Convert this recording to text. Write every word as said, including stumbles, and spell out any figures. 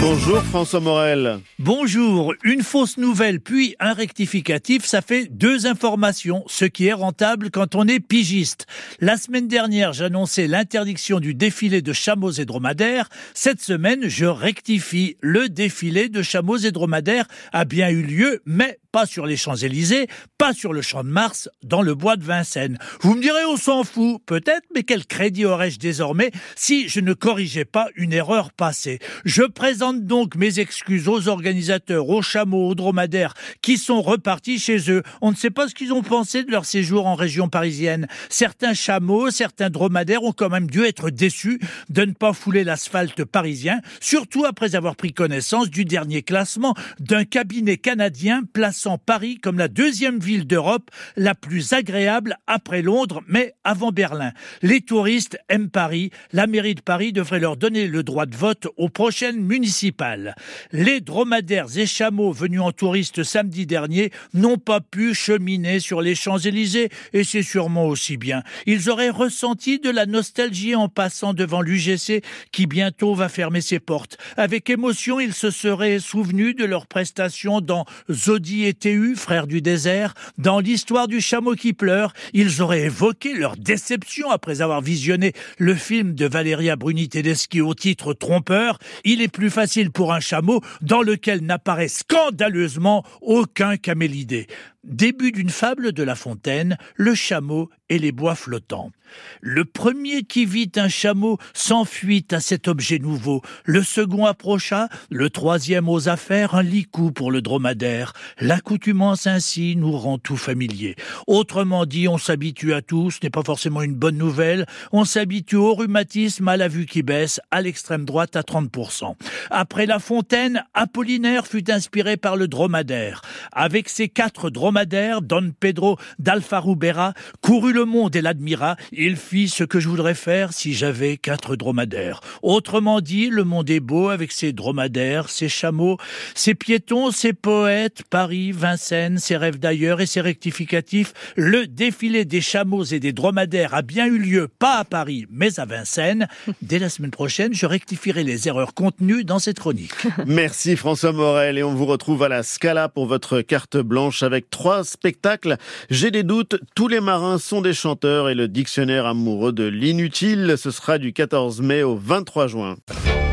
Bonjour François Morel. Bonjour, une fausse nouvelle puis un rectificatif, ça fait deux informations, ce qui est rentable quand on est pigiste. La semaine dernière, j'annonçais l'interdiction du défilé de chameaux et dromadaires. Cette semaine, je rectifie. Le défilé de chameaux et dromadaires a bien eu lieu, mais pas sur les Champs-Élysées, pas sur le Champ de Mars, dans le bois de Vincennes. Vous me direz, on s'en fout, peut-être, mais quel crédit aurais-je désormais si je ne corrigeais pas une erreur passée? Je présente donc mes excuses aux organisateurs, aux chameaux, aux dromadaires qui sont repartis chez eux. On ne sait pas ce qu'ils ont pensé de leur séjour en région parisienne. Certains chameaux, certains dromadaires ont quand même dû être déçus de ne pas fouler l'asphalte parisien, surtout après avoir pris connaissance du dernier classement d'un cabinet canadien plaçant Paris comme la deuxième ville d'Europe la plus agréable après Londres, mais avant Berlin. Les touristes aiment Paris. La mairie de Paris devrait leur donner le droit de vote aux prochaines municipales. Les dromadaires et chameaux venus en touristes samedi dernier n'ont pas pu cheminer sur les Champs-Élysées et c'est sûrement aussi bien. Ils auraient ressenti de la nostalgie en passant devant l'U G C qui bientôt va fermer ses portes. Avec émotion, ils se seraient souvenus de leurs prestations dans Zodi et T U, frères du désert, dans l'histoire du chameau qui pleure. Ils auraient évoqué leur déception après avoir visionné le film de Valeria Bruni-Tedeschi au titre trompeur. Il est plus facile pour un chameau dans lequel n'apparaît scandaleusement aucun camélidé. Début d'une fable de La Fontaine, le chameau et les bois flottants. Le premier qui vit un chameau s'enfuit à cet objet nouveau. Le second approcha, le troisième osa faire un licou pour le dromadaire. L'accoutumance ainsi nous rend tout familier. Autrement dit, on s'habitue à tout, ce n'est pas forcément une bonne nouvelle. On s'habitue au rhumatisme, à la vue qui baisse, à l'extrême droite à trente pour cent. Après La Fontaine, Apollinaire fut inspiré par le dromadaire. Avec ses quatre dromadaires, Don Pedro d'Alfarubera courut le monde et l'admira. Il fit ce que je voudrais faire si j'avais quatre dromadaires. Autrement dit, le monde est beau avec ses dromadaires, ses chameaux, ses piétons, ses poètes, Paris, Vincennes, ses rêves d'ailleurs et ses rectificatifs. Le défilé des chameaux et des dromadaires a bien eu lieu, pas à Paris, mais à Vincennes. Dès la semaine prochaine, je rectifierai les erreurs contenues dans cette chronique. Merci François Morel et on vous retrouve à la Scala pour votre carte blanche avec trois spectacles. J'ai des doutes, tous les marins sont des chanteurs et le dictionnaire amoureux de l'inutile. Ce sera du quatorze mai au vingt-trois juin.